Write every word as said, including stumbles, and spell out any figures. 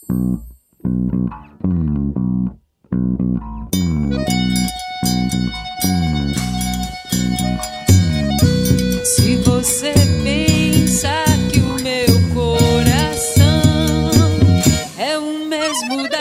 Se você pensa que o meu coração é o mesmo da